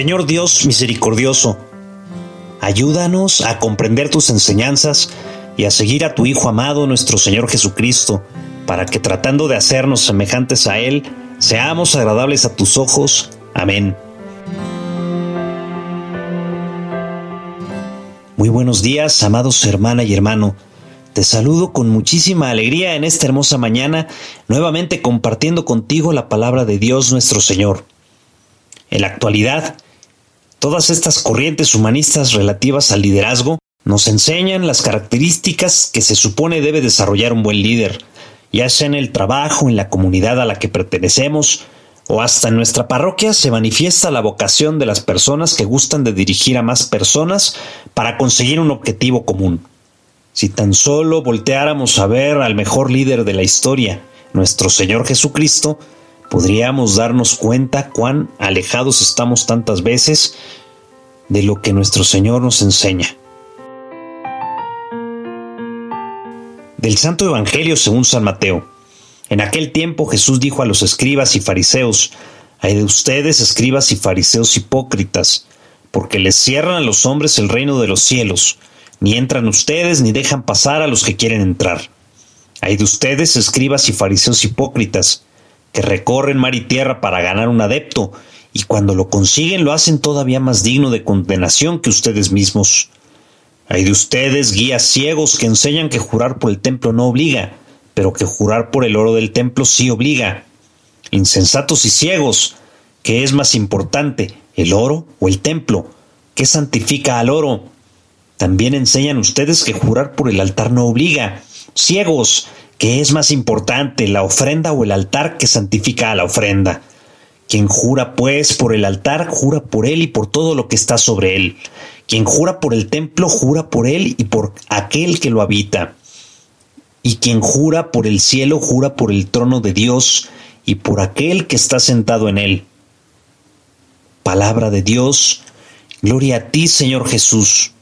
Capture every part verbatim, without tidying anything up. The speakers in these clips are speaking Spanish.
Señor Dios misericordioso, ayúdanos a comprender tus enseñanzas y a seguir a tu Hijo amado, nuestro Señor Jesucristo, para que tratando de hacernos semejantes a Él, seamos agradables a tus ojos. Amén. Muy buenos días, amados hermana y hermano. Te saludo con muchísima alegría en esta hermosa mañana, nuevamente compartiendo contigo la palabra de Dios nuestro Señor. En la actualidad, todas estas corrientes humanistas relativas al liderazgo nos enseñan las características que se supone debe desarrollar un buen líder, ya sea en el trabajo, en la comunidad a la que pertenecemos, o hasta en nuestra parroquia se manifiesta la vocación de las personas que gustan de dirigir a más personas para conseguir un objetivo común. Si tan solo volteáramos a ver al mejor líder de la historia, nuestro Señor Jesucristo, podríamos darnos cuenta cuán alejados estamos tantas veces de lo que nuestro Señor nos enseña. Del Santo Evangelio según San Mateo. En aquel tiempo Jesús dijo a los escribas y fariseos: «Ay de ustedes, escribas y fariseos hipócritas, porque les cierran a los hombres el reino de los cielos. Ni entran ustedes ni dejan pasar a los que quieren entrar. Ay de ustedes, escribas y fariseos hipócritas, que recorren mar y tierra para ganar un adepto, y cuando lo consiguen lo hacen todavía más digno de condenación que ustedes mismos. Ay de ustedes, guías ciegos, que enseñan que jurar por el templo no obliga, pero que jurar por el oro del templo sí obliga. Insensatos y ciegos, ¿qué es más importante, el oro o el templo? ¿Qué santifica al oro? También enseñan ustedes que jurar por el altar no obliga. Ciegos, ¿qué es más importante, la ofrenda o el altar que santifica a la ofrenda? Quien jura, pues, por el altar, jura por él y por todo lo que está sobre él. Quien jura por el templo, jura por él y por aquel que lo habita. Y quien jura por el cielo, jura por el trono de Dios y por aquel que está sentado en él». Palabra de Dios. Gloria a ti, Señor Jesús.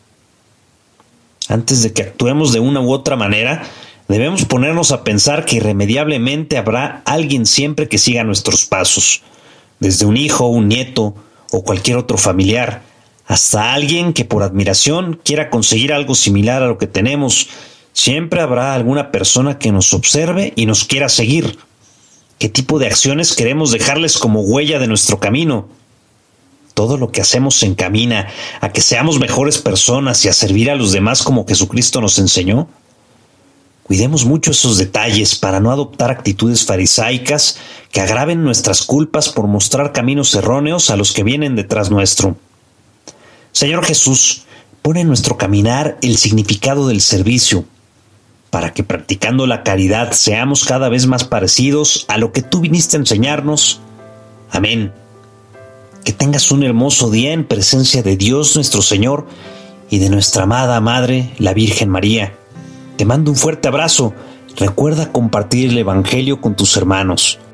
Antes de que actuemos de una u otra manera, debemos ponernos a pensar que irremediablemente habrá alguien siempre que siga nuestros pasos, desde un hijo, un nieto o cualquier otro familiar, hasta alguien que por admiración quiera conseguir algo similar a lo que tenemos. Siempre habrá alguna persona que nos observe y nos quiera seguir. ¿Qué tipo de acciones queremos dejarles como huella de nuestro camino? Todo lo que hacemos se encamina a que seamos mejores personas y a servir a los demás como Jesucristo nos enseñó. Cuidemos mucho esos detalles para no adoptar actitudes farisaicas que agraven nuestras culpas por mostrar caminos erróneos a los que vienen detrás nuestro. Señor Jesús, pone en nuestro caminar el significado del servicio, para que practicando la caridad seamos cada vez más parecidos a lo que tú viniste a enseñarnos. Amén. Que tengas un hermoso día en presencia de Dios nuestro Señor y de nuestra amada Madre, la Virgen María. Te mando un fuerte abrazo. Recuerda compartir el Evangelio con tus hermanos.